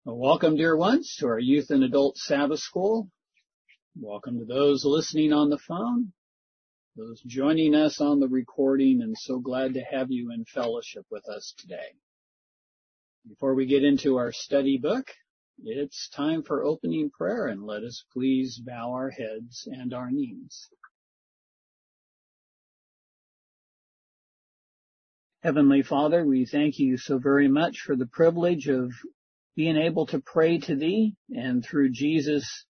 Well, welcome, dear ones, to our Youth and Adult Sabbath School. Welcome to those listening on the phone, those joining us on the recording, and so glad to have you in fellowship with us today. Before we get into our study book, it's time for opening prayer, and let us please bow our heads and our knees. Heavenly Father, we thank you so very much for the privilege of being able to pray to Thee, and through Jesus,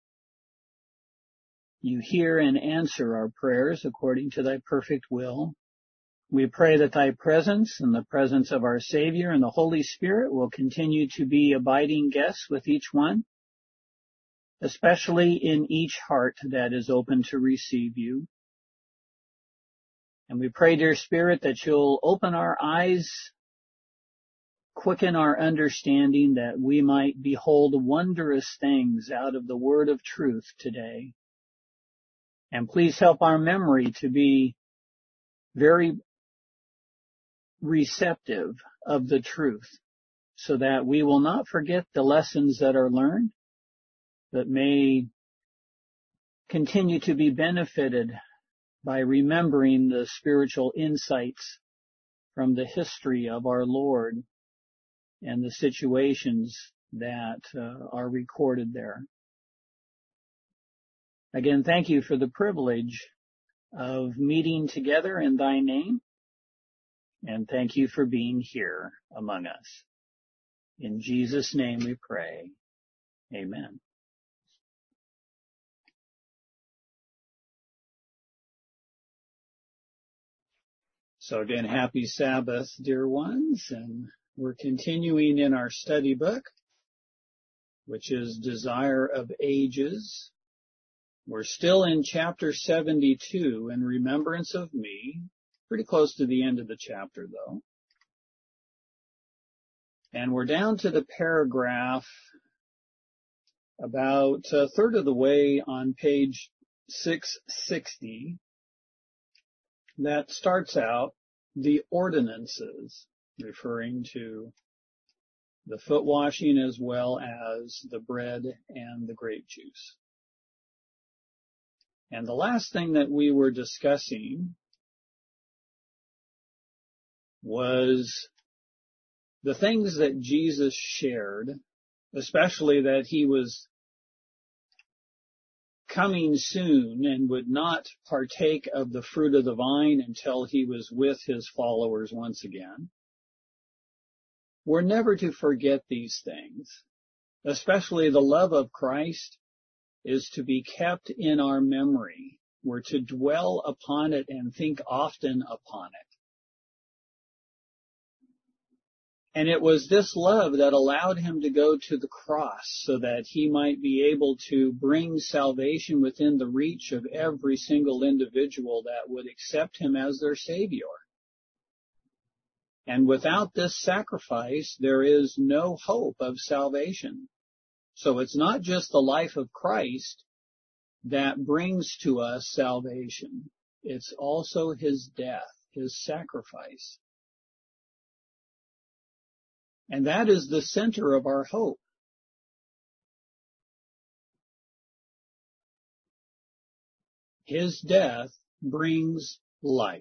You hear and answer our prayers according to Thy perfect will. We pray that Thy presence and the presence of our Savior and the Holy Spirit will continue to be abiding guests with each one, especially in each heart that is open to receive You. And we pray, dear Spirit, that You'll open our eyes, quicken our understanding, that we might behold wondrous things out of the word of truth today. And please help our memory to be very receptive of the truth, so that we will not forget the lessons that are learned, but may continue to be benefited by remembering the spiritual insights from the history of our Lord and the situations that are recorded there. Again, thank You for the privilege of meeting together in Thy name, and thank You for being here among us. In Jesus' name we pray. Amen. So again, happy Sabbath, dear ones, and we're continuing in our study book, which is Desire of Ages. We're still in chapter 72, In Remembrance of Me, pretty close to the end of the chapter though. And we're down to the paragraph about a third of the way on page 660 that starts out the ordinances, referring to the foot washing as well as the bread and the grape juice. And the last thing that we were discussing was the things that Jesus shared, especially that He was coming soon and would not partake of the fruit of the vine until He was with His followers once again. We're never to forget these things, especially the love of Christ is to be kept in our memory. We're to dwell upon it and think often upon it. And it was this love that allowed Him to go to the cross so that He might be able to bring salvation within the reach of every single individual that would accept Him as their Savior. And without this sacrifice, there is no hope of salvation. So it's not just the life of Christ that brings to us salvation. It's also His death, His sacrifice. And that is the center of our hope. His death brings life.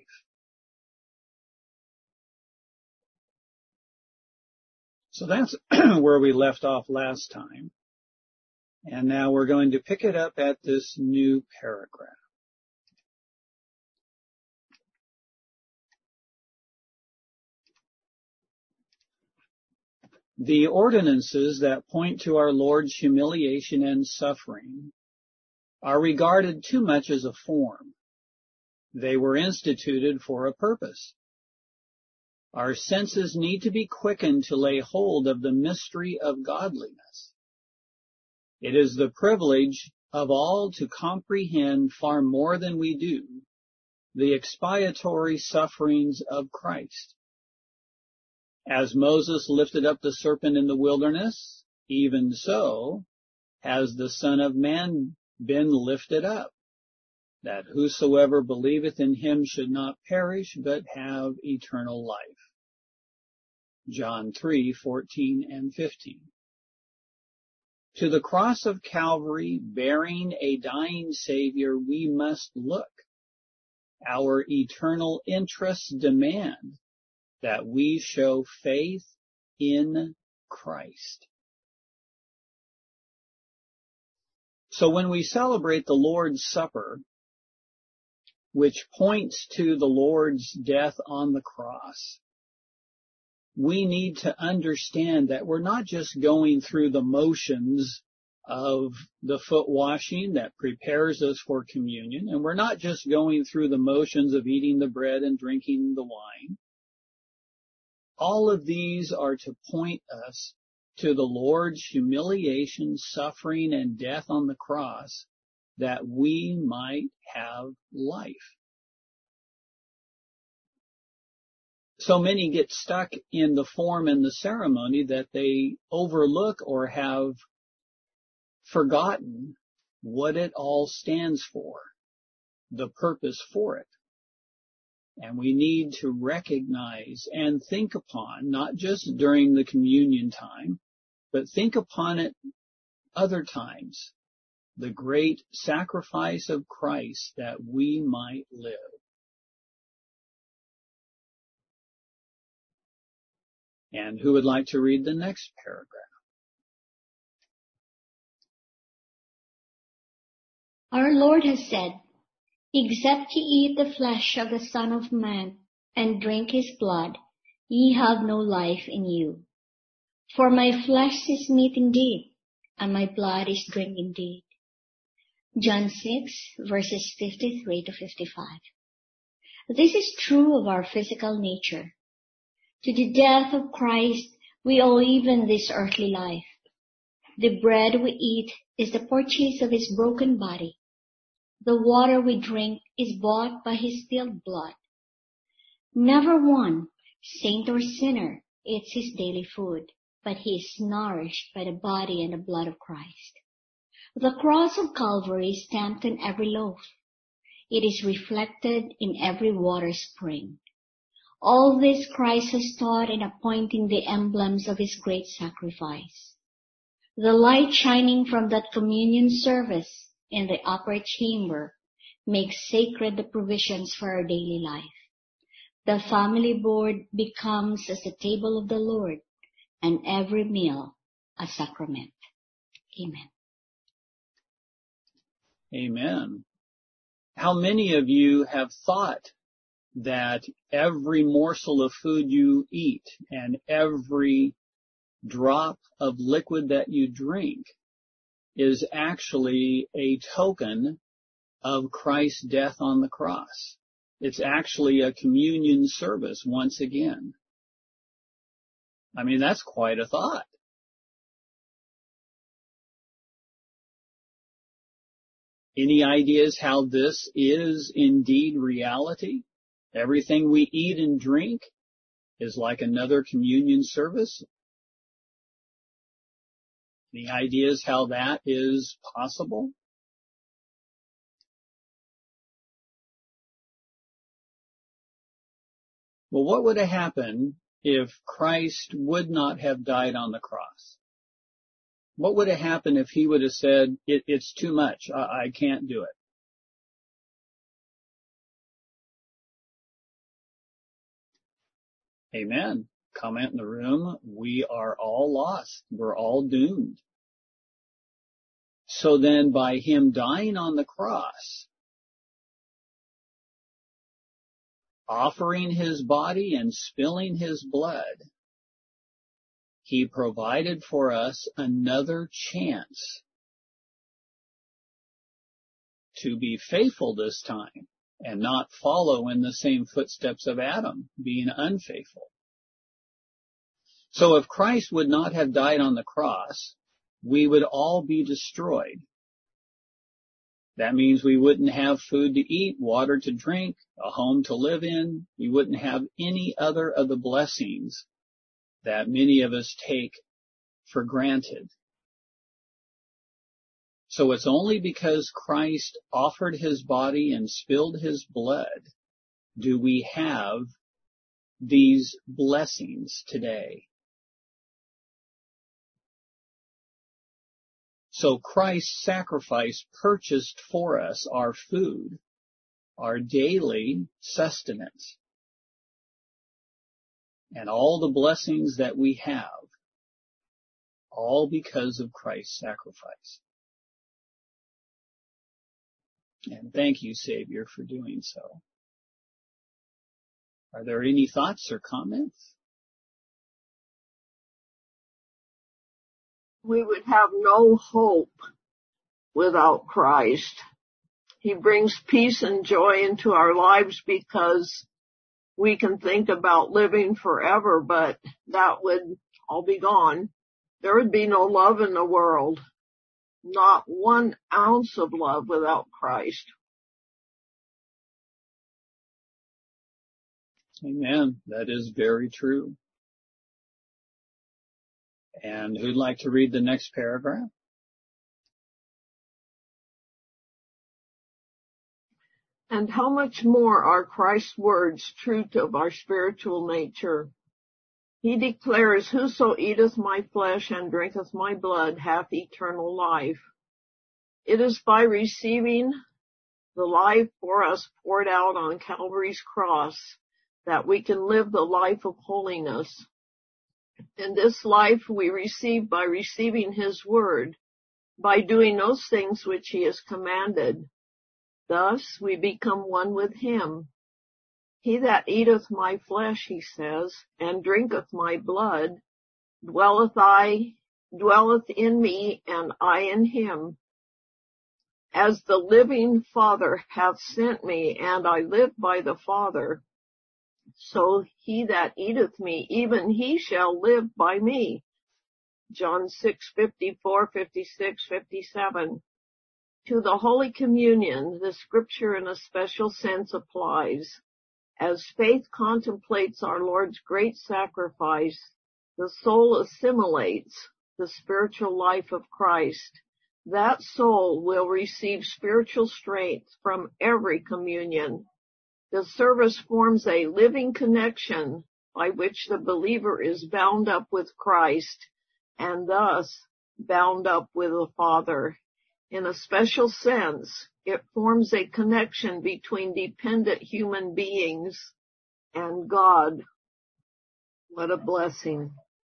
So that's where we left off last time. And now we're going to pick it up at this new paragraph. The ordinances that point to our Lord's humiliation and suffering are regarded too much as a form. They were instituted for a purpose. Our senses need to be quickened to lay hold of the mystery of godliness. It is the privilege of all to comprehend far more than we do the expiatory sufferings of Christ. As Moses lifted up the serpent in the wilderness, even so has the Son of Man been lifted up, that whosoever believeth in Him should not perish, but have eternal life. John 3:14 and 15. To the cross of Calvary, bearing a dying Savior, we must look. Our eternal interests demand that we show faith in Christ. So when we celebrate the Lord's Supper, which points to the Lord's death on the cross, we need to understand that we're not just going through the motions of the foot washing that prepares us for communion, and we're not just going through the motions of eating the bread and drinking the wine. All of these are to point us to the Lord's humiliation, suffering, and death on the cross, that we might have life. So many get stuck in the form and the ceremony that they overlook or have forgotten what it all stands for, the purpose for it. And we need to recognize and think upon, not just during the communion time, but think upon it other times, the great sacrifice of Christ that we might live. And who would like to read the next paragraph? Our Lord has said, "Except ye eat the flesh of the Son of Man and drink his blood, ye have no life in you. For my flesh is meat indeed, and my blood is drink indeed." John 6, verses 53 to 55. This is true of our physical nature. To the death of Christ, we owe even this earthly life. The bread we eat is the purchase of his broken body. The water we drink is bought by his spilled blood. Never one, saint or sinner, eats his daily food, but he is nourished by the body and the blood of Christ. The cross of Calvary is stamped on every loaf. It is reflected in every water spring. All this Christ has taught in appointing the emblems of his great sacrifice. The light shining from that communion service in the upper chamber makes sacred the provisions for our daily life. The family board becomes as the table of the Lord, and every meal a sacrament. Amen. Amen. How many of you have thought that every morsel of food you eat and every drop of liquid that you drink is actually a token of Christ's death on the cross? It's actually a communion service once again. I mean, that's quite a thought. Any ideas how this is indeed reality? Everything we eat and drink is like another communion service. Any ideas how that is possible? Well, what would have happened if Christ would not have died on the cross? What would have happened if he would have said, it's too much, I can't do it? Amen. Comment in the room, we are all lost. We're all doomed. So then by him dying on the cross, offering his body and spilling his blood, he provided for us another chance to be faithful this time and not follow in the same footsteps of Adam, being unfaithful. So if Christ would not have died on the cross, we would all be destroyed. That means we wouldn't have food to eat, water to drink, a home to live in. We wouldn't have any other of the blessings that many of us take for granted. So it's only because Christ offered his body and spilled his blood do we have these blessings today. So Christ's sacrifice purchased for us our food, our daily sustenance, and all the blessings that we have, all because of Christ's sacrifice. And thank you, Savior, for doing so. Are there any thoughts or comments? We would have no hope without Christ. He brings peace and joy into our lives because we can think about living forever, but that would all be gone. There would be no love in the world, not 1 ounce of love without Christ. Amen. That is very true. And who'd like to read the next paragraph? And how much more are Christ's words true of our spiritual nature? He declares, whoso eateth my flesh and drinketh my blood hath eternal life. It is by receiving the life for us poured out on Calvary's cross that we can live the life of holiness. And this life we receive by receiving his word, by doing those things which he has commanded. Thus we become one with him. He that eateth my flesh, he says, and drinketh my blood, dwelleth in me, and I in him. As the living Father hath sent me, and I live by the Father, so he that eateth me, even he shall live by me. John 6:54, 56, 57. To the Holy Communion, the scripture in a special sense applies. As faith contemplates our Lord's great sacrifice, the soul assimilates the spiritual life of Christ. That soul will receive spiritual strength from every communion. The service forms a living connection by which the believer is bound up with Christ and thus bound up with the Father. In a special sense, it forms a connection between dependent human beings and God. What a blessing.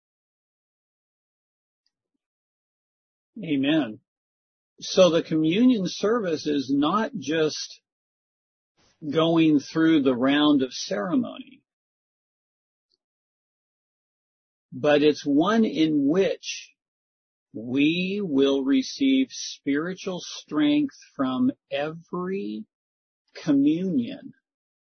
Amen. So the communion service is not just going through the round of ceremony, but it's one in which we will receive spiritual strength from every communion.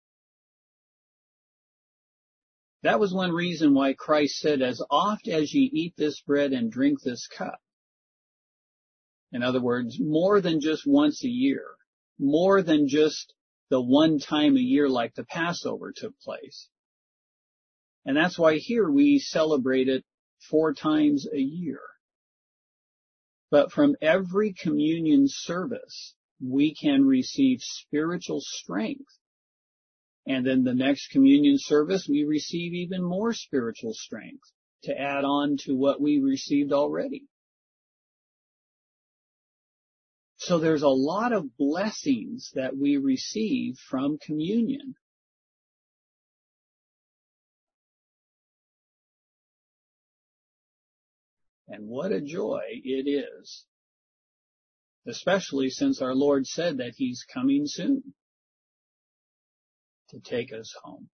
That was one reason why Christ said, as oft as ye eat this bread and drink this cup. In other words, more than just once a year, more than just the one time a year like the Passover took place. And that's why here we celebrate it 4 times a year. But from every communion service, we can receive spiritual strength. And then the next communion service, we receive even more spiritual strength to add on to what we received already. So there's a lot of blessings that we receive from communion. And what a joy it is, especially since our Lord said that he's coming soon to take us home.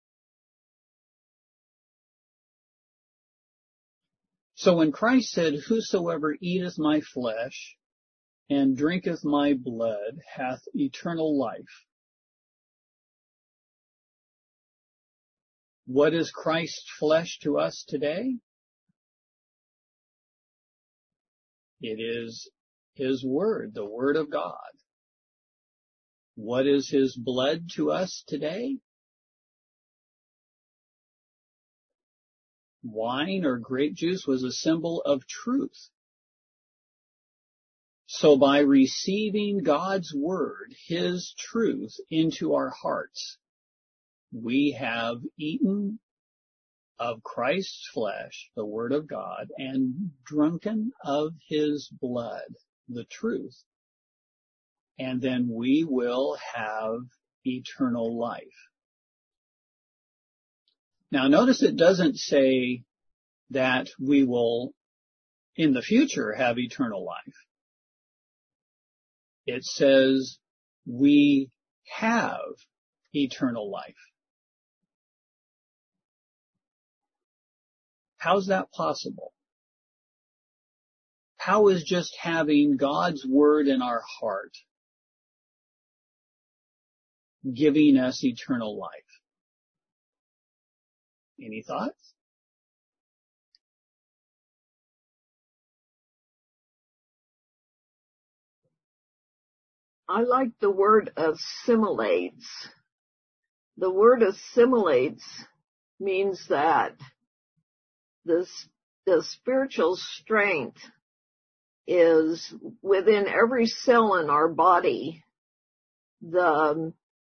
So when Christ said, whosoever eateth my flesh and drinketh my blood hath eternal life, what is Christ's flesh to us today? It is his word, the word of God. What is his blood to us today? Wine or grape juice was a symbol of truth. So by receiving God's word, his truth, into our hearts, we have eaten of Christ's flesh, the Word of God, and drunken of His blood, the truth. And then we will have eternal life. Now notice it doesn't say that we will in the future have eternal life. It says we have eternal life. How's that possible? How is just having God's Word in our heart giving us eternal life? Any thoughts? I like the word assimilates. The word assimilates means that the spiritual strength is within every cell in our body. The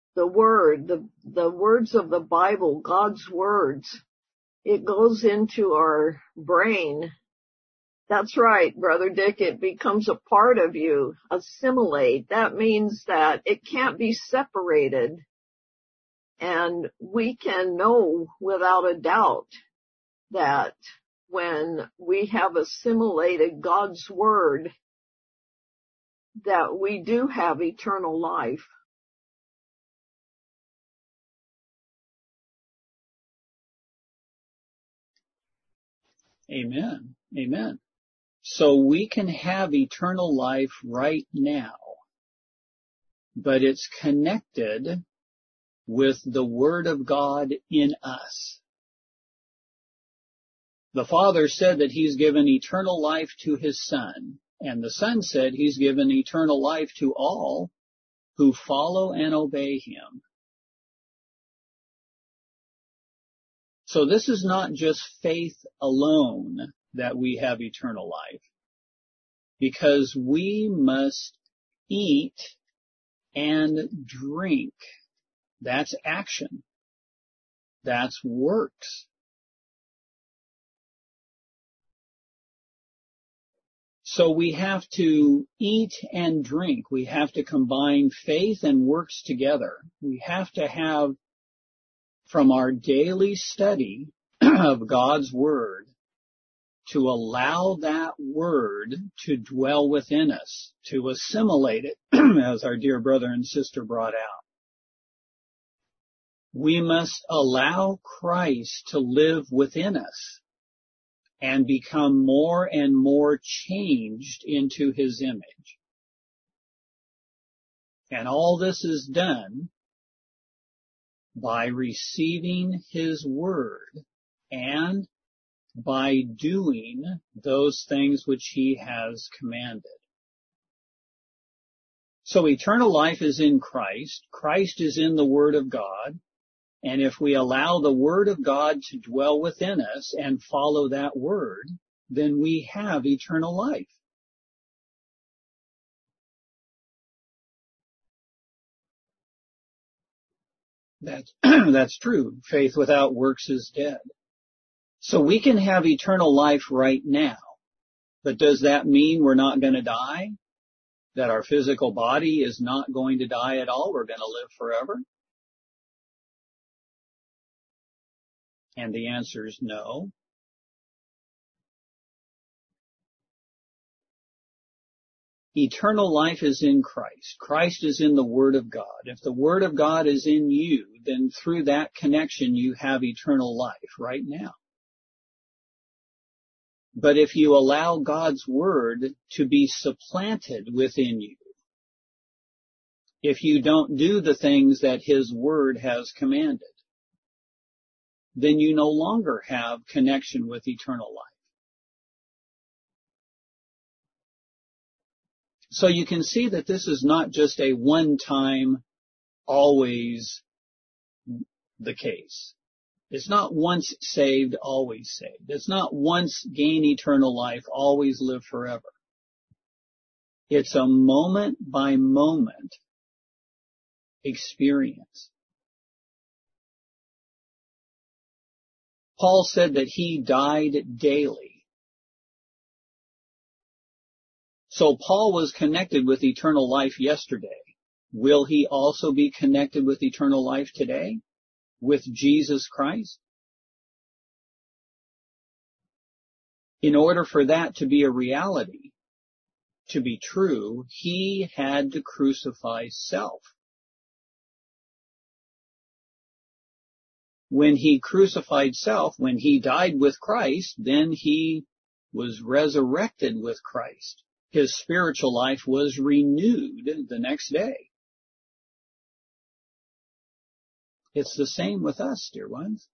words of the Bible, God's words, it goes into our brain. That's right, Brother Dick, it becomes a part of you. Assimilate, that means that it can't be separated. And we can know without a doubt that when we have assimilated God's Word, that we do have eternal life. Amen. Amen. So we can have eternal life right now, but it's connected with the Word of God in us. The Father said that He's given eternal life to His Son, and the Son said He's given eternal life to all who follow and obey Him. So this is not just faith alone that we have eternal life, because we must eat and drink. That's action. That's works. So we have to eat and drink. We have to combine faith and works together. We have to have, from our daily study of God's Word, to allow that Word to dwell within us, to assimilate it, as our dear brother and sister brought out. We must allow Christ to live within us and become more and more changed into His image. And all this is done by receiving His Word and by doing those things which He has commanded. So eternal life is in Christ. Christ is in the Word of God. And if we allow the Word of God to dwell within us and follow that Word, then we have eternal life. That's true. Faith without works is dead. So we can have eternal life right now. But does that mean we're not going to die? That our physical body is not going to die at all? We're going to live forever? And the answer is no. Eternal life is in Christ. Christ is in the Word of God. If the Word of God is in you, then through that connection you have eternal life right now. But if you allow God's Word to be supplanted within you, if you don't do the things that His Word has commanded, then you no longer have connection with eternal life. So you can see that this is not just a one-time, always the case. It's not once saved, always saved. It's not once gain eternal life, always live forever. It's a moment by moment experience. Paul said that he died daily. So Paul was connected with eternal life yesterday. Will he also be connected with eternal life today? With Jesus Christ? In order for that to be a reality, to be true, he had to crucify self. When he crucified self, when he died with Christ, then he was resurrected with Christ. His spiritual life was renewed the next day. It's the same with us, dear ones.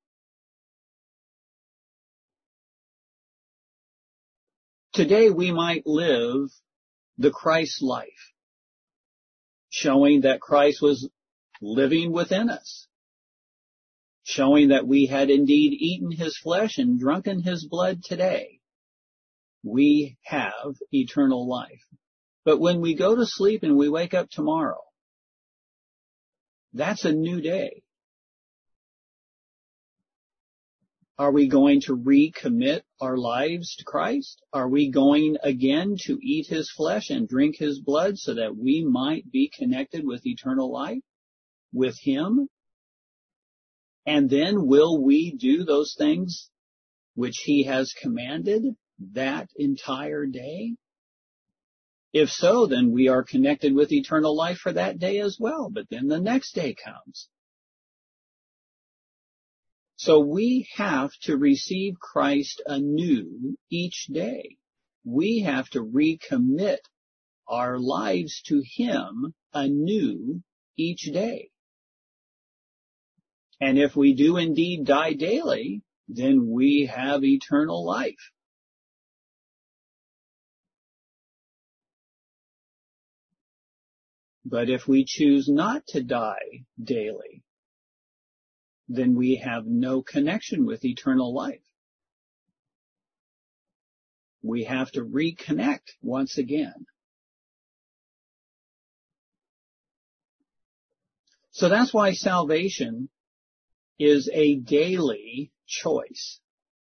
Today we might live the Christ life, showing that Christ was living within us, showing that we had indeed eaten his flesh and drunken his blood today. We have eternal life. But when we go to sleep and we wake up tomorrow, that's a new day. Are we going to recommit our lives to Christ? Are we going again to eat his flesh and drink his blood so that we might be connected with eternal life, with him? And then will we do those things which he has commanded that entire day? If so, then we are connected with eternal life for that day as well. But then the next day comes. So we have to receive Christ anew each day. We have to recommit our lives to him anew each day. And if we do indeed die daily, then we have eternal life. But if we choose not to die daily, then we have no connection with eternal life. We have to reconnect once again. So that's why salvation is a daily choice.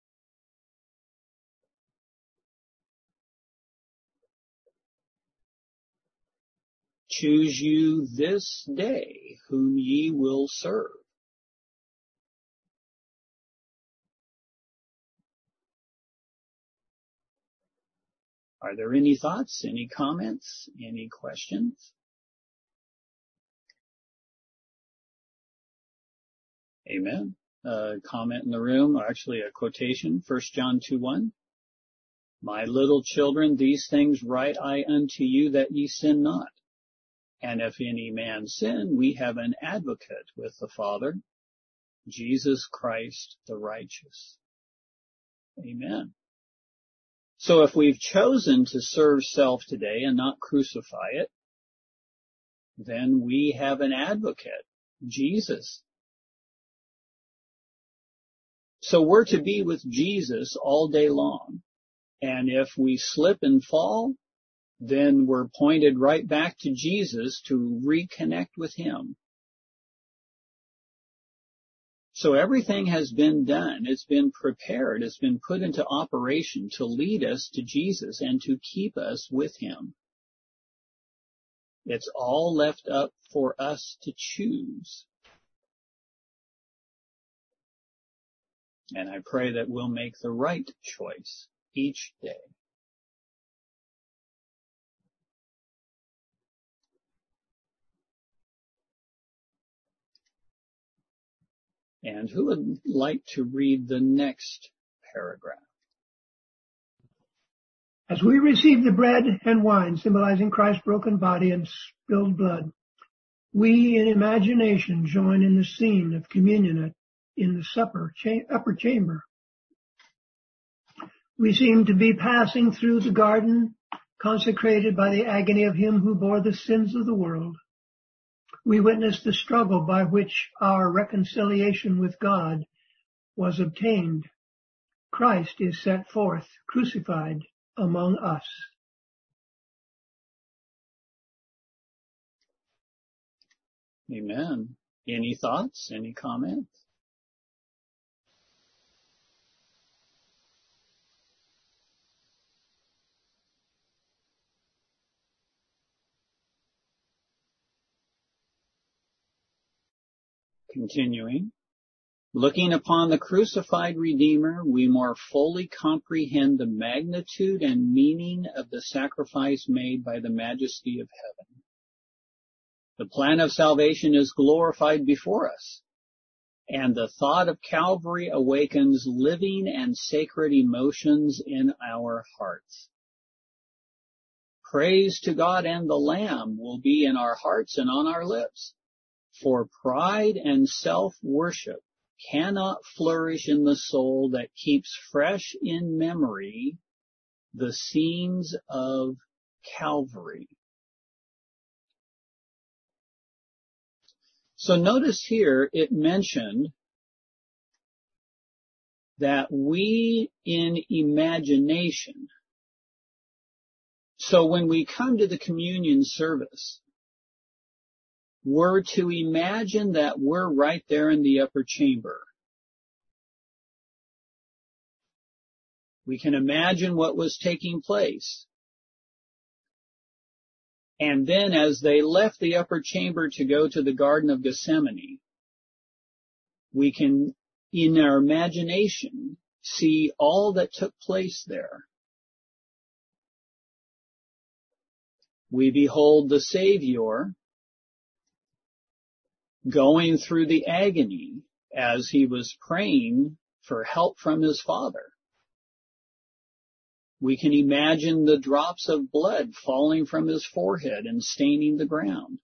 Choose you this day whom ye will serve. Are there any thoughts, any comments, any questions? Amen. Comment in the room, or actually a quotation, 1 John 2:1. My little children, these things write I unto you that ye sin not. And if any man sin, we have an advocate with the Father, Jesus Christ the righteous. Amen. So if we've chosen to serve self today and not crucify it, then we have an advocate, Jesus. So we're to be with Jesus all day long. And if we slip and fall, then we're pointed right back to Jesus to reconnect with him. So everything has been done. It's been prepared. It's been put into operation to lead us to Jesus and to keep us with him. It's all left up for us to choose. And I pray that we'll make the right choice each day. And who would like to read the next paragraph? As we receive the bread and wine symbolizing Christ's broken body and spilled blood, we in imagination join in the scene of communion in the upper chamber. We seem to be passing through the garden consecrated by the agony of him who bore the sins of the world. We witness the struggle by which our reconciliation with God was obtained. Christ is set forth, crucified among us. Amen. Any thoughts? Any comments? Continuing. Looking upon the crucified Redeemer, we more fully comprehend the magnitude and meaning of the sacrifice made by the Majesty of heaven. The plan of salvation is glorified before us, and the thought of Calvary awakens living and sacred emotions in our hearts. Praise to God and the Lamb will be in our hearts and on our lips, for pride and self-worship cannot flourish in the soul that keeps fresh in memory the scenes of Calvary. So notice here it mentioned that we in imagination. So when we come to the communion service, we're to imagine that we're right there in the upper chamber. We can imagine what was taking place. And then as they left the upper chamber to go to the Garden of Gethsemane, we can, in our imagination, see all that took place there. We behold the Savior going through the agony as he was praying for help from his Father. We can imagine the drops of blood falling from his forehead and staining the ground.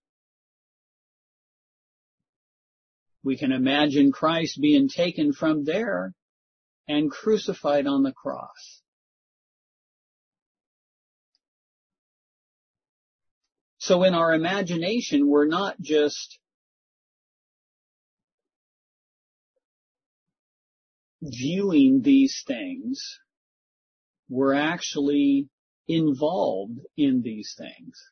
We can imagine Christ being taken from there and crucified on the cross. So in our imagination, we're not just viewing these things, we're actually involved in these things.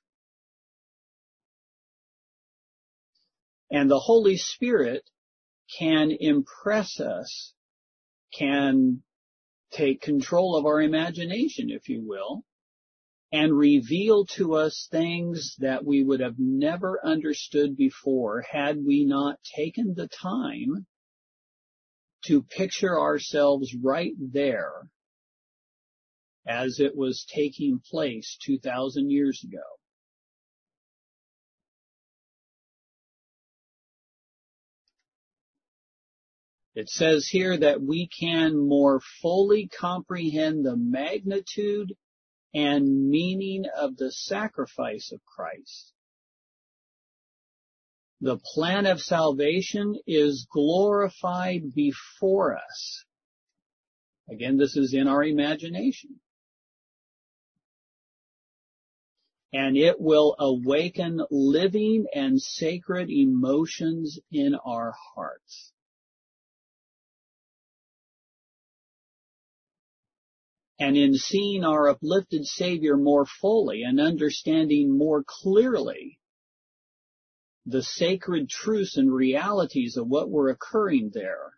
And the Holy Spirit can impress us, can take control of our imagination, if you will, and reveal to us things that we would have never understood before had we not taken the time to picture ourselves right there as it was taking place 2,000 years ago. It says here that we can more fully comprehend the magnitude and meaning of the sacrifice of Christ. The plan of salvation is glorified before us. Again, this is in our imagination. And it will awaken living and sacred emotions in our hearts. And in seeing our uplifted Savior more fully and understanding more clearly the sacred truths and realities of what were occurring there,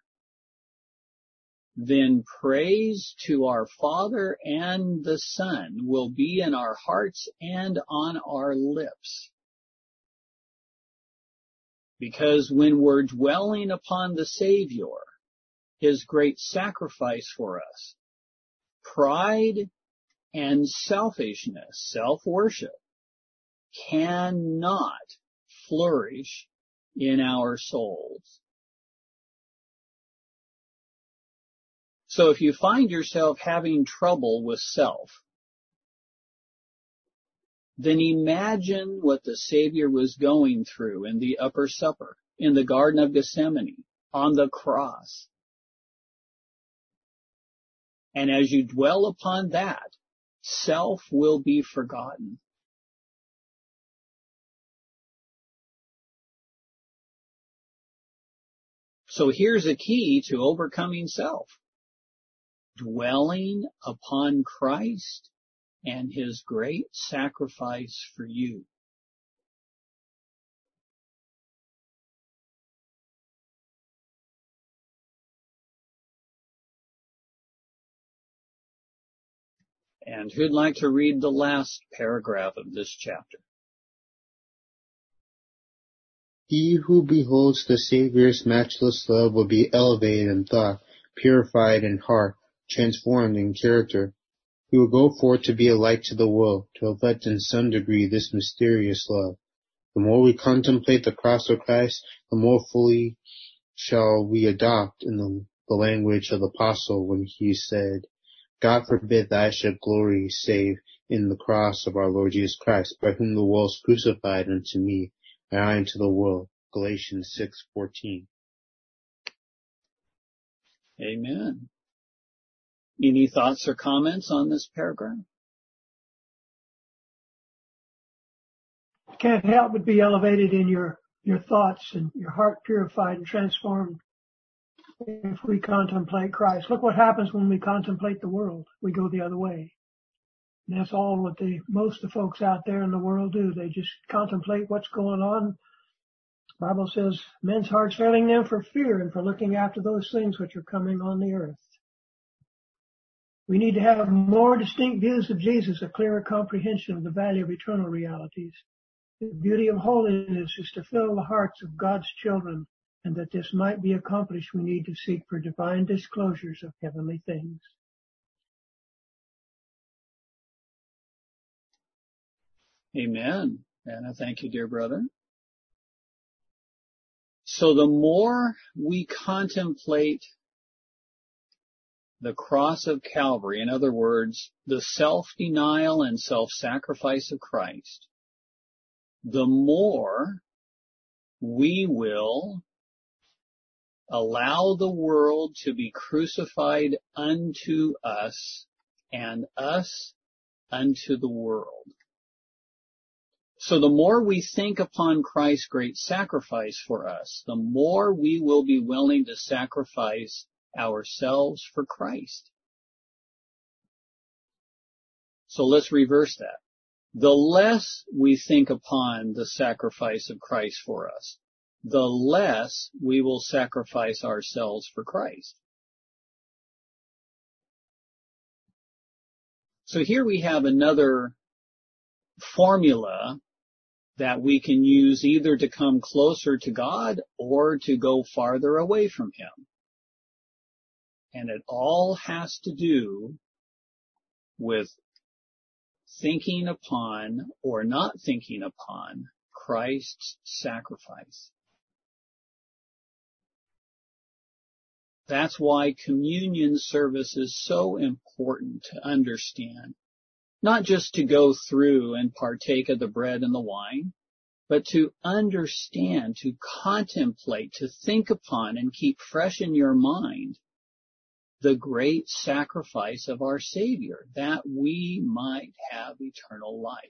then praise to our Father and the Son will be in our hearts and on our lips. Because when we're dwelling upon the Savior, his great sacrifice for us, pride and selfishness, self-worship, cannot flourish in our souls. So if you find yourself having trouble with self, then imagine what the Savior was going through in the Upper Supper, in the Garden of Gethsemane, on the cross. And as you dwell upon that, self will be forgotten. So here's a key to overcoming self. Dwelling upon Christ and his great sacrifice for you. And who'd like to read the last paragraph of this chapter? He who beholds the Savior's matchless love will be elevated in thought, purified in heart, transformed in character. He will go forth to be a light to the world, to reflect in some degree this mysterious love. The more we contemplate the cross of Christ, the more fully shall we adopt in the language of the apostle when he said, God forbid that I should glory save in the cross of our Lord Jesus Christ, by whom the world is crucified unto me, and I unto the world. Galatians 6:14. Amen. Any thoughts or comments on this paragraph? Can't help but be elevated in your thoughts and your heart purified and transformed if we contemplate Christ. Look what happens when we contemplate the world. We go the other way. And that's all what most of the folks out there in the world do. They just contemplate what's going on. The Bible says men's hearts failing them for fear and for looking after those things which are coming on the earth. We need to have more distinct views of Jesus, a clearer comprehension of the value of eternal realities. The beauty of holiness is to fill the hearts of God's children, and that this might be accomplished, we need to seek for divine disclosures of heavenly things. Amen. And I thank you, dear brother. So the more we contemplate the cross of Calvary, in other words, the self-denial and self-sacrifice of Christ, the more we will allow the world to be crucified unto us and us unto the world. So the more we think upon Christ's great sacrifice for us, the more we will be willing to sacrifice ourselves for Christ. So let's reverse that. The less we think upon the sacrifice of Christ for us, the less we will sacrifice ourselves for Christ. So here we have another formula that we can use either to come closer to God or to go farther away from Him. And it all has to do with thinking upon or not thinking upon Christ's sacrifice. That's why communion service is so important to understand. Not just to go through and partake of the bread and the wine, but to understand, to contemplate, to think upon and keep fresh in your mind the great sacrifice of our Savior, that we might have eternal life.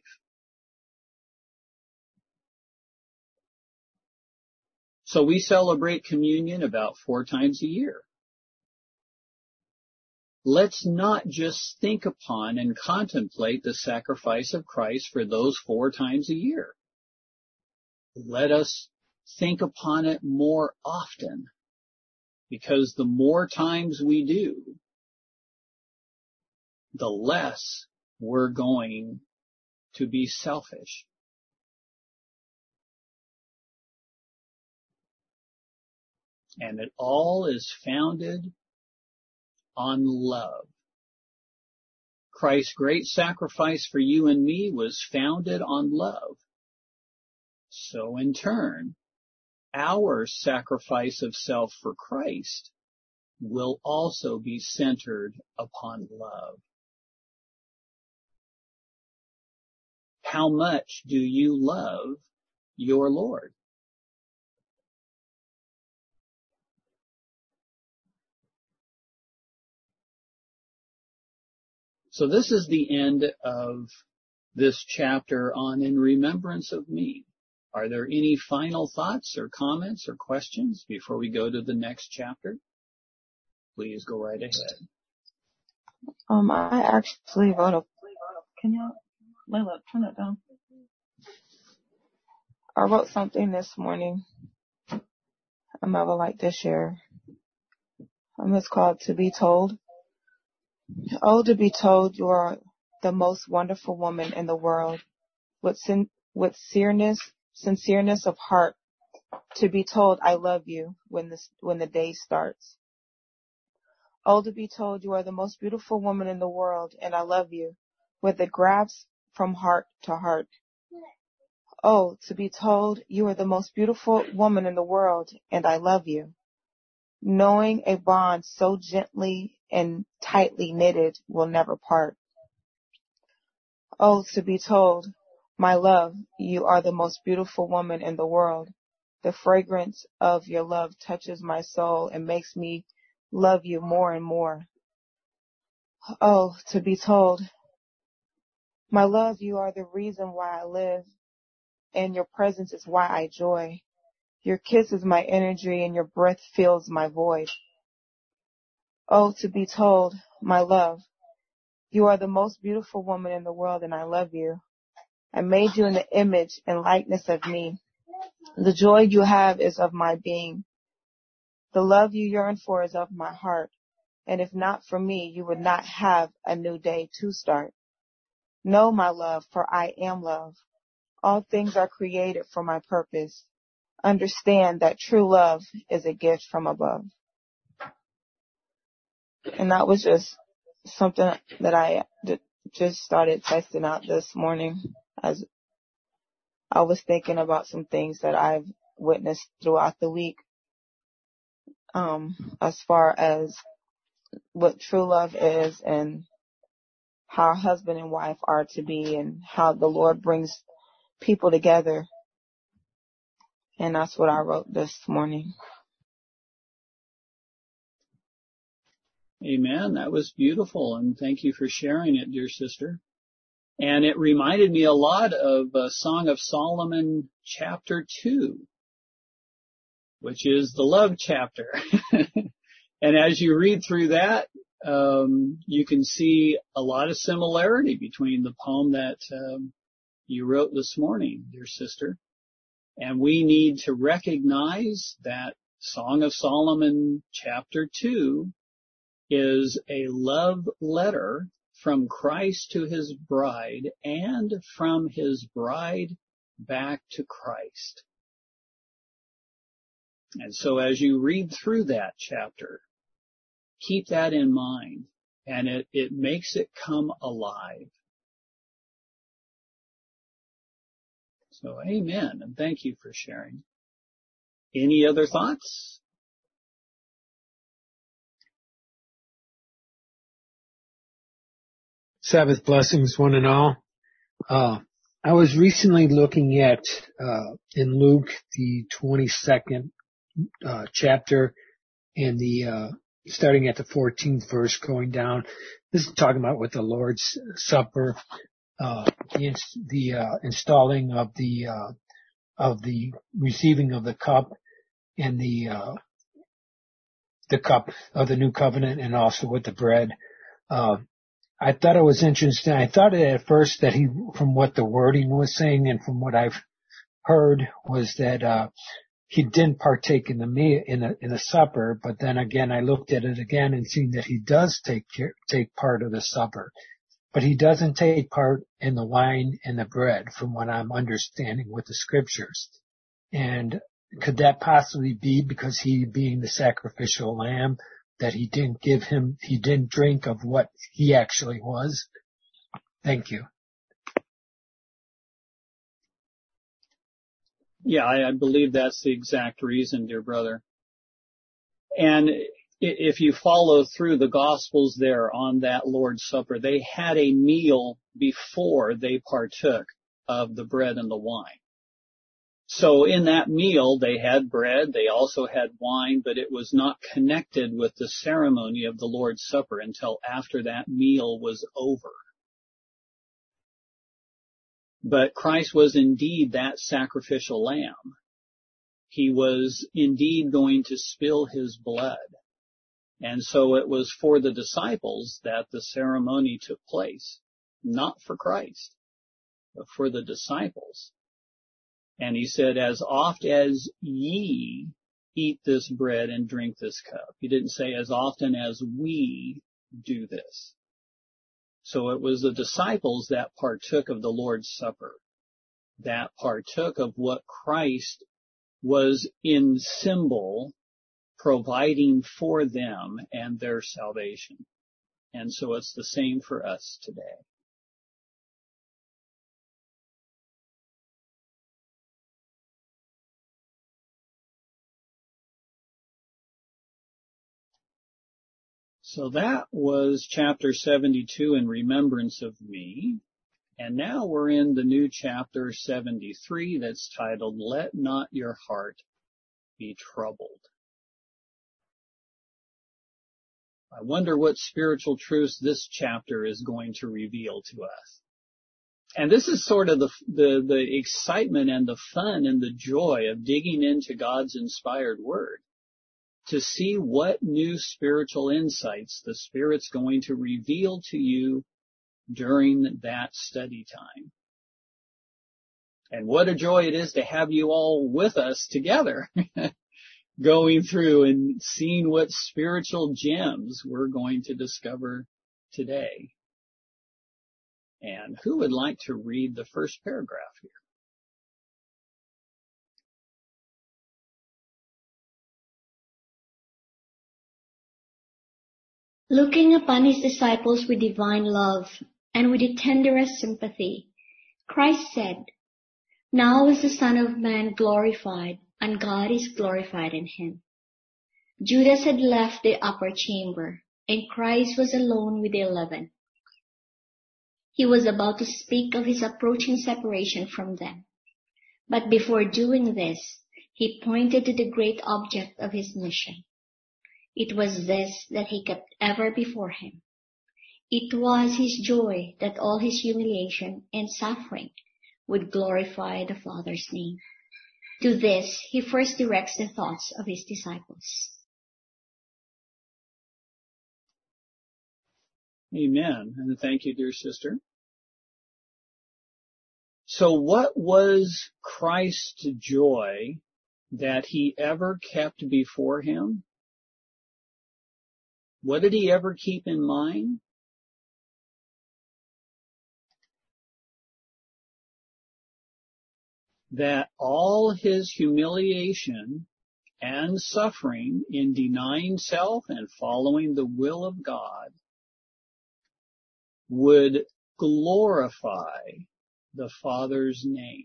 So we celebrate communion about 4 times a year. Let's not just think upon and contemplate the sacrifice of Christ for those 4 times a year. Let us think upon it more often, because the more times we do, the less we're going to be selfish. And it all is founded on love. Christ's great sacrifice for you and me was founded on love. So in turn, our sacrifice of self for Christ will also be centered upon love. How much do you love your Lord? So this is the end of this chapter on In Remembrance of Me. Are there any final thoughts or comments or questions before we go to the next chapter? Please go right ahead. I actually wrote can you, Layla, turn it down? I wrote something this morning. I would like to share. It's called To Be Told. Oh, to be told you are the most wonderful woman in the world. With sincereness of heart, to be told I love you when the day starts. Oh, to be told you are the most beautiful woman in the world and I love you, with a grasp from heart to heart. Oh, to be told you are the most beautiful woman in the world and I love you, knowing a bond so gently and tightly knitted will never part. Oh, to be told, my love, you are the most beautiful woman in the world. The fragrance of your love touches my soul and makes me love you more and more. Oh, to be told, my love, you are the reason why I live, and your presence is why I joy. Your kiss is my energy, and your breath fills my void. Oh, to be told, my love, you are the most beautiful woman in the world, and I love you. I made you in the image and likeness of me. The joy you have is of my being. The love you yearn for is of my heart. And if not for me, you would not have a new day to start. Know, my love, for I am love. All things are created for my purpose. Understand that true love is a gift from above. And that was just something that I just started testing out this morning as I was thinking about some things that I've witnessed throughout the week, as far as what true love is and how husband and wife are to be and how the Lord brings people together. And that's what I wrote this morning. Amen. That was beautiful, and thank you for sharing it, dear sister. And it reminded me a lot of Song of Solomon chapter 2, which is the love chapter. And as you read through that, you can see a lot of similarity between the poem that you wrote this morning, dear sister. And we need to recognize that Song of Solomon chapter 2 is a love letter from Christ to his bride and from his bride back to Christ. And so as you read through that chapter, keep that in mind, and it makes it come alive. So amen, and thank you for sharing. Any other thoughts? Sabbath blessings, one and all. I was recently looking at in Luke the 22nd chapter and the starting at the 14th verse going down. This is talking about with the Lord's Supper, the installing of the receiving of the cup and the cup of the new covenant, and also with the bread. I thought it was interesting. I thought at first that from what the wording was saying and from what I've heard, was that he didn't partake in the meal in the supper. But then again, I looked at it again and seen that he does take part of the supper, but he doesn't take part in the wine and the bread, from what I'm understanding with the scriptures. And could that possibly be because he, being the sacrificial lamb, that he didn't drink of what he actually was? Thank you. Yeah, I believe that's the exact reason, dear brother. And if you follow through the Gospels there on that Lord's Supper, they had a meal before they partook of the bread and the wine. So in that meal, they had bread, they also had wine, but it was not connected with the ceremony of the Lord's Supper until after that meal was over. But Christ was indeed that sacrificial lamb. He was indeed going to spill his blood. And so it was for the disciples that the ceremony took place, not for Christ, but for the disciples. And he said, as oft as ye eat this bread and drink this cup. He didn't say as often as we do this. So it was the disciples that partook of the Lord's Supper, that partook of what Christ was in symbol providing for them and their salvation. And so it's the same for us today. So that was chapter 72 in remembrance of me. And now we're in the new chapter 73 that's titled, Let Not Your Heart Be Troubled. I wonder what spiritual truths this chapter is going to reveal to us. And this is sort of the excitement and the fun and the joy of digging into God's inspired word, to see what new spiritual insights the Spirit's going to reveal to you during that study time. And what a joy it is to have you all with us together, going through and seeing what spiritual gems we're going to discover today. And who would like to read the first paragraph here? Looking upon his disciples with divine love and with the tenderest sympathy, Christ said, Now is the Son of Man glorified, and God is glorified in him. Judas had left the upper chamber, and Christ was alone with the 11. He was about to speak of his approaching separation from them. But before doing this, he pointed to the great object of his mission. It was this that he kept ever before him. It was his joy that all his humiliation and suffering would glorify the Father's name. To this, he first directs the thoughts of his disciples. Amen. And thank you, dear sister. So what was Christ's joy that he ever kept before him? What did he ever keep in mind? That all his humiliation and suffering in denying self and following the will of God would glorify the Father's name.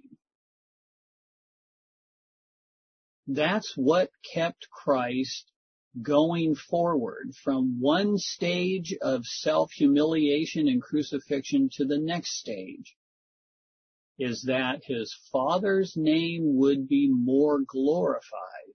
That's what kept Christ going forward from one stage of self-humiliation and crucifixion to the next stage, is that his Father's name would be more glorified.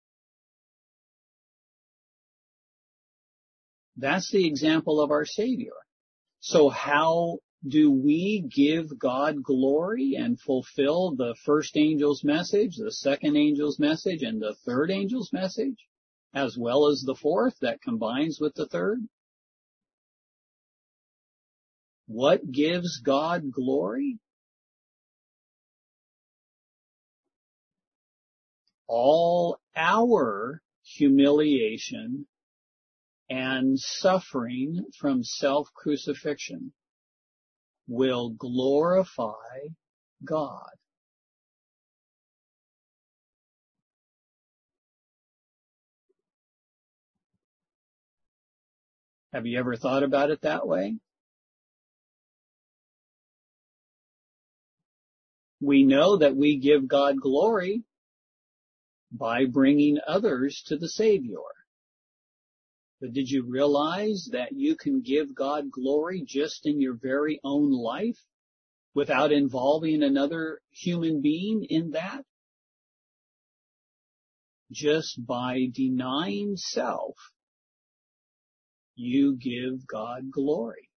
That's the example of our Savior. So how do we give God glory and fulfill the first angel's message, the second angel's message, and the third angel's message, as well as the fourth that combines with the third? What gives God glory? All our humiliation and suffering from self-crucifixion will glorify God. Have you ever thought about it that way? We know that we give God glory by bringing others to the Savior. But did you realize that you can give God glory just in your very own life without involving another human being in that? Just by denying self, you give God glory.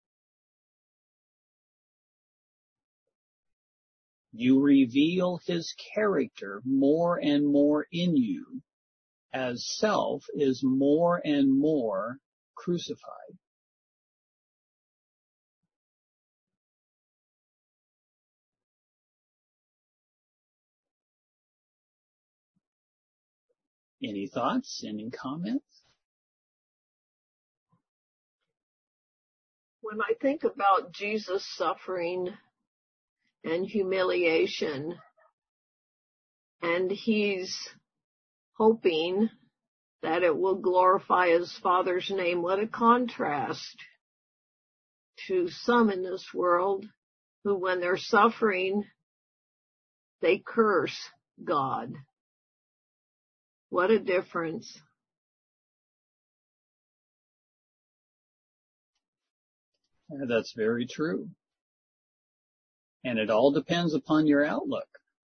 You reveal his character more and more in you as self is more and more crucified. Any thoughts? Any comments? When I think about Jesus' suffering and humiliation, and he's hoping that it will glorify his Father's name. What a contrast to some in this world who, when they're suffering, they curse God. What a difference. That's very true. And it all depends upon your outlook,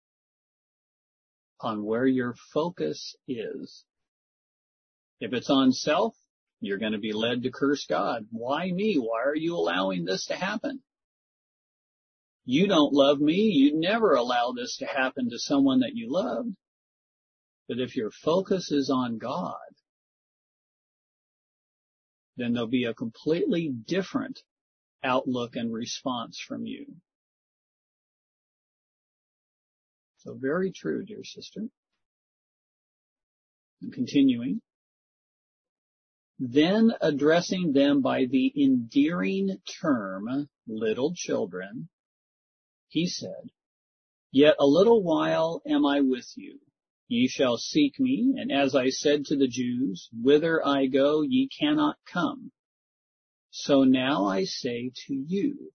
on where your focus is. If it's on self, you're going to be led to curse God. Why me? Why are you allowing this to happen? You don't love me. You'd never allow this to happen to someone that you loved. But if your focus is on God, then there'll be a completely different outlook and response from you. So very true, dear sister. And continuing. Then addressing them by the endearing term, little children, he said, Yet a little while am I with you. Ye shall seek me, and as I said to the Jews, whither I go ye cannot come. So now I say to you.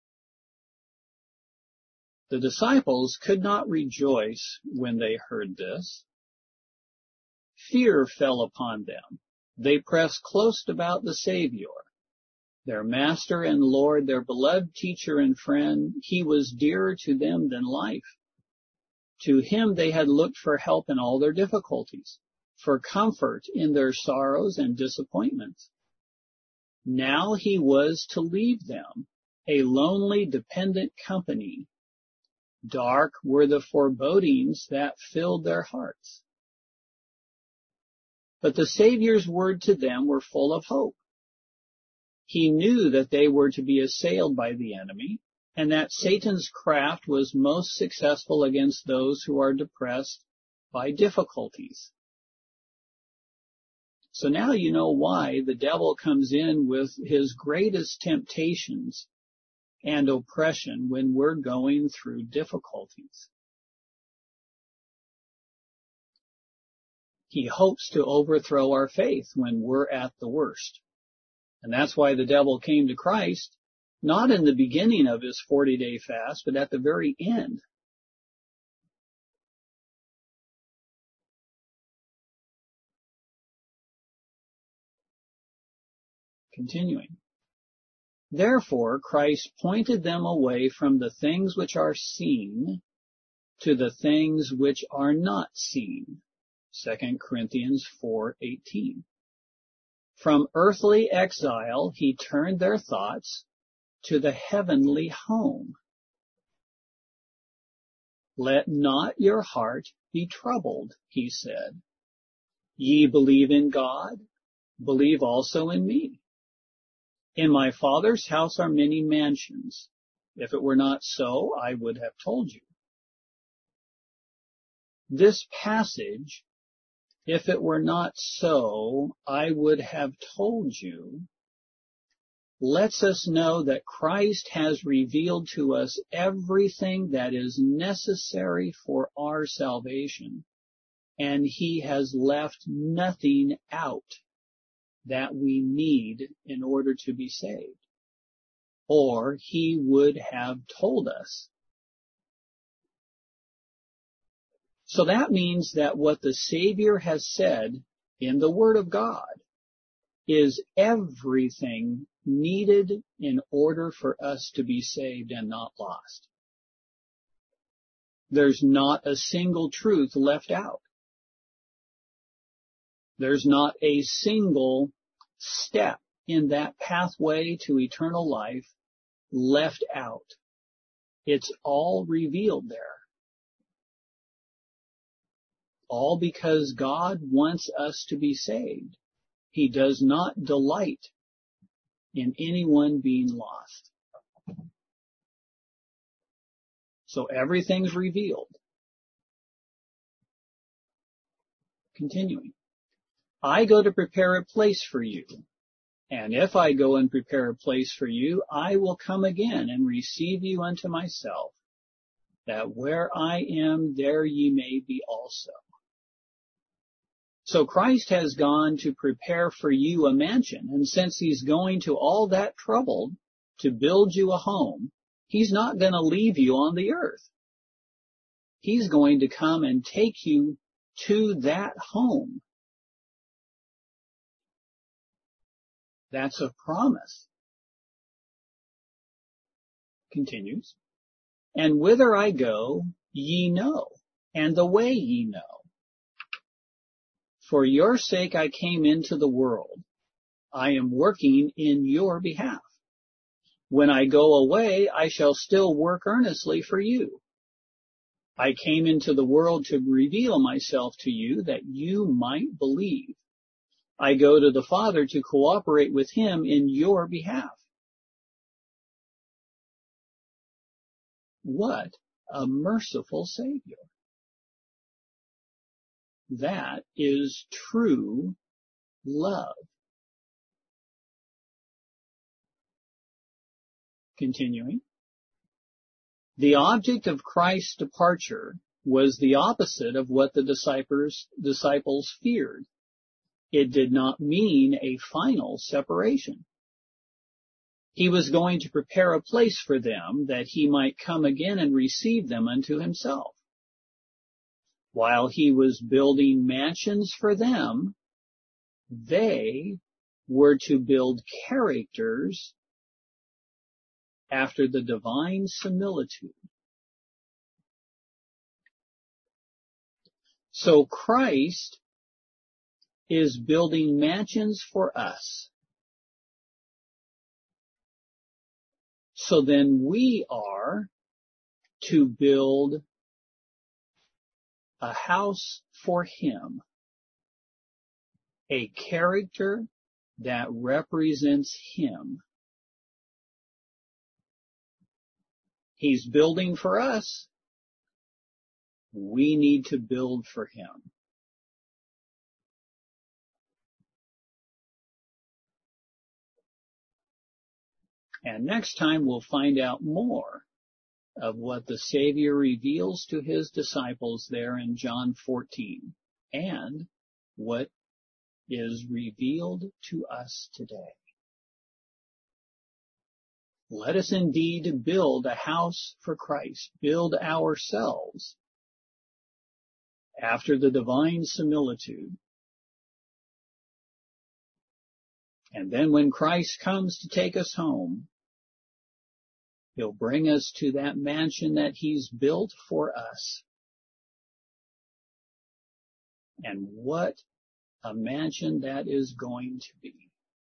The disciples could not rejoice when they heard this. Fear fell upon them. They pressed close about the Savior, their Master and Lord, their beloved teacher and friend. He was dearer to them than life. To him they had looked for help in all their difficulties, for comfort in their sorrows and disappointments. Now he was to leave them, a lonely, dependent company. Dark were the forebodings that filled their hearts. But the Savior's word to them were full of hope. He knew that they were to be assailed by the enemy, and that Satan's craft was most successful against those who are depressed by difficulties. So now you know why the devil comes in with his greatest temptations and oppression when we're going through difficulties. He hopes to overthrow our faith when we're at the worst. And that's why the devil came to Christ, not in the beginning of his 40-day fast, but at the very end. Continuing. Therefore, Christ pointed them away from the things which are seen to the things which are not seen. 2 Corinthians 4:18. From earthly exile, he turned their thoughts to the heavenly home. Let not your heart be troubled, he said. Ye believe in God, believe also in me. In my Father's house are many mansions. If it were not so, I would have told you. This passage, if it were not so, I would have told you, lets us know that Christ has revealed to us everything that is necessary for our salvation, and he has left nothing out that we need in order to be saved, or he would have told us. So that means that what the Savior has said in the Word of God is everything needed in order for us to be saved and not lost. There's not a single truth left out. There's not a single step in that pathway to eternal life left out. It's all revealed there. All because God wants us to be saved. He does not delight in anyone being lost. So everything's revealed. Continuing. I go to prepare a place for you. And if I go and prepare a place for you, I will come again and receive you unto myself, that where I am, there ye may be also. So Christ has gone to prepare for you a mansion, and since he's going to all that trouble to build you a home, he's not going to leave you on the earth. He's going to come and take you to that home. That's a promise. Continues. And whither I go, ye know, and the way ye know. For your sake I came into the world. I am working in your behalf. When I go away, I shall still work earnestly for you. I came into the world to reveal myself to you that you might believe. I go to the Father to cooperate with him in your behalf. What a merciful Savior. That is true love. Continuing. The object of Christ's departure was the opposite of what the disciples feared. It did not mean a final separation. He was going to prepare a place for them that he might come again and receive them unto himself. While he was building mansions for them, they were to build characters after the divine similitude. So Christ is building mansions for us. So then we are to build a house for him, a character that represents him. He's building for us. We need to build for him. And next time we'll find out more of what the Savior reveals to his disciples there in John 14 and what is revealed to us today. Let us indeed build a house for Christ, build ourselves after the divine similitude. And then when Christ comes to take us home, he'll bring us to that mansion that he's built for us. And what a mansion that is going to be.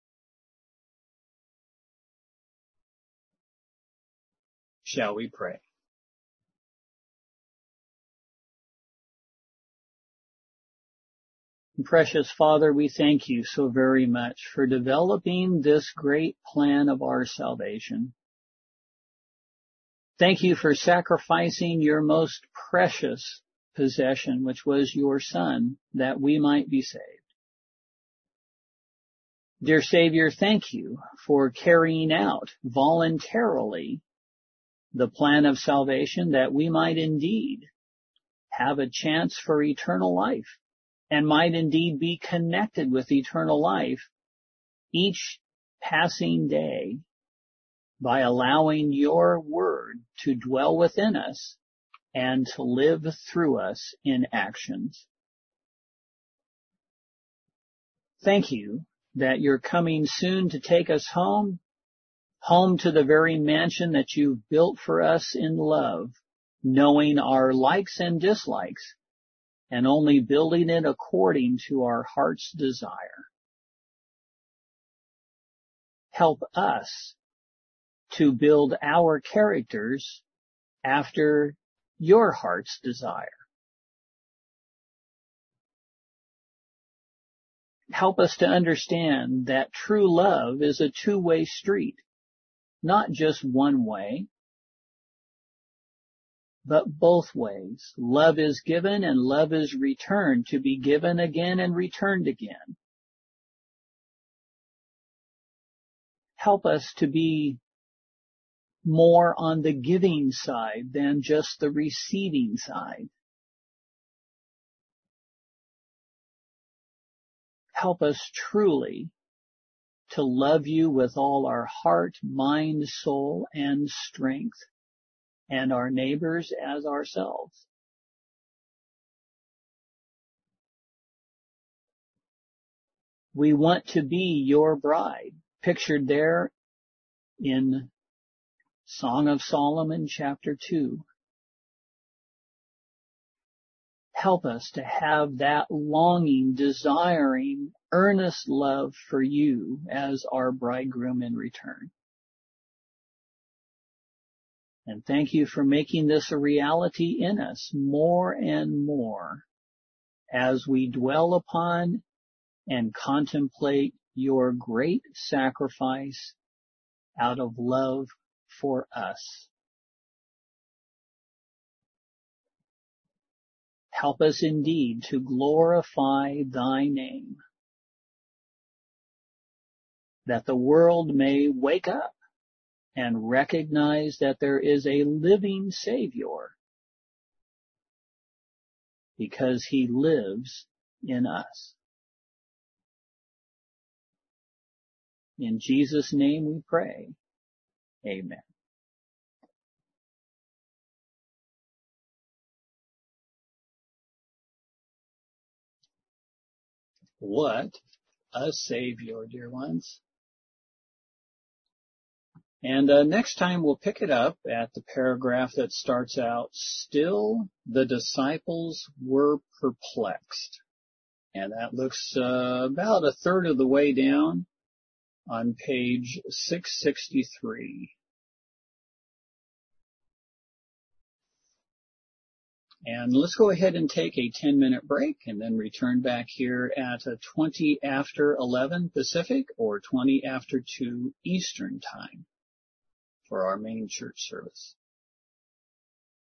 Shall we pray? Precious Father, we thank you so very much for developing this great plan of our salvation. Thank you for sacrificing your most precious possession, which was your Son, that we might be saved. Dear Savior, thank you for carrying out voluntarily the plan of salvation that we might indeed have a chance for eternal life and might indeed be connected with eternal life each passing day by allowing your word to dwell within us and to live through us in actions. Thank you that you're coming soon to take us home to the very mansion that you've built for us in love, knowing our likes and dislikes, and only building it according to our heart's desire. Help us to build our characters after your heart's desire. Help us to understand that true love is a two-way street, not just one way, but both ways. Love is given and love is returned, to be given again and returned again. Help us to be more on the giving side than just the receiving side. Help us truly to love you with all our heart, mind, soul, and strength, and our neighbors as ourselves. We want to be your bride, pictured there in Song of Solomon, chapter 2. Help us to have that longing, desiring, earnest love for you as our bridegroom in return. And thank you for making this a reality in us more and more as we dwell upon and contemplate your great sacrifice out of love for us. Help us indeed to glorify thy name, that the world may wake up and recognize that there is a living Savior because he lives in us. In Jesus' name we pray. Amen. What a Savior, dear ones. And next time we'll pick it up at the paragraph that starts out, still the disciples were perplexed. And that looks about a third of the way down on page 663. And let's go ahead and take a 10-minute break and then return back here at 20 after 11 Pacific or 20 after 2 Eastern time for our main church service.